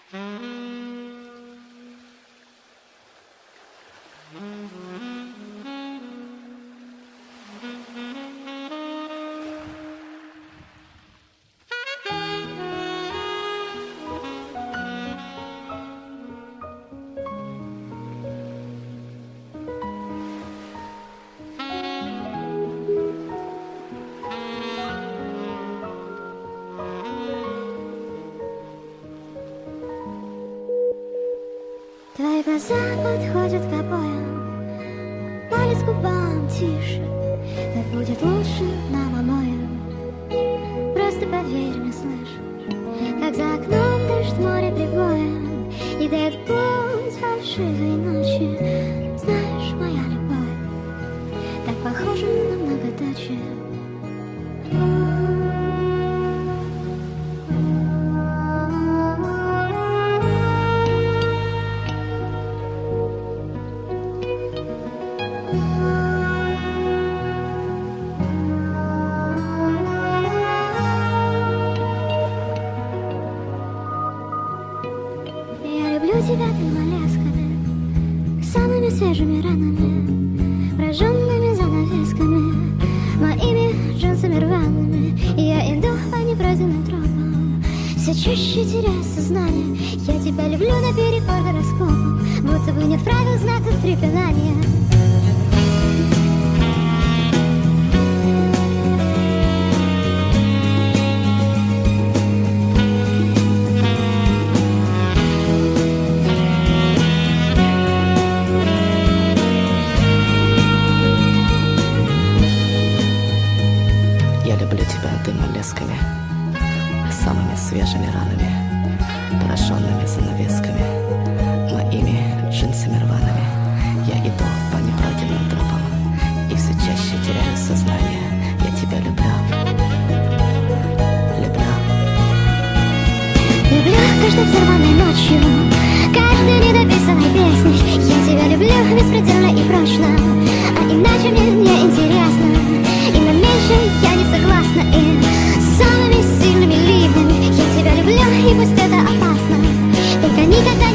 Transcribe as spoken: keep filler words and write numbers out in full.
Твои глаза подходят к обоям, палец к губам тише. Так будет лучше нам обоим. Просто поверь мне, слышишь, как за окном дождь, море прибоем, и дает путь фальшивой ночи. Знаешь, моя любовь так похожа на многоточие. Я люблю тебя двумя лесками, самыми свежими ранами, прожженными занавесками, моими джинсами рваными. И я иду по непройденным тропам, все чаще теряю сознание. Я тебя люблю наперекор гороскопу, будто бы нет правил, знаков препинания. Я люблю тебя дымом лесками, самыми свежими ранами, пораженными занавесками, моими джинсами рваными. Я иду по непройденным тропам и все чаще теряю сознание. Я тебя люблю, люблю. Люблю каждой взорванной ночью, каждой недописанной песней. Я тебя люблю беспредельно и прочно, а иначе мне не интересно. И на меньше я не согласна, и самыми сильными ливнями я тебя люблю, и пусть это опасно, только никогда